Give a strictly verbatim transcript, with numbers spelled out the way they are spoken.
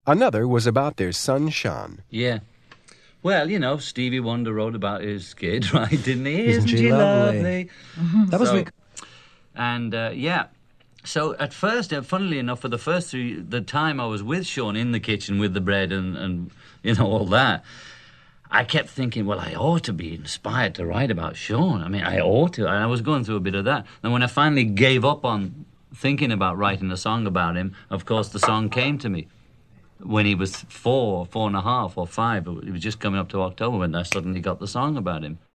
Another was about their son, Sean. Yeah. Well, you know, Stevie Wonder wrote about his kid, right? Didn't he? Isn't she lovely? That was So- me. And, uh, yeah. So at first, uh, funnily enough, for the first three, the time I was with Sean in the kitchen with the bread and, and you know, all that, I kept thinking, well, I ought to be inspired to write about Sean. I mean, I ought to. And I was going through a bit of that. And when I finally gave up on thinking about writing a song about him, of course, the song came to me. When he was four, four and a half, or five, it was just coming up to October when I suddenly got the song about him.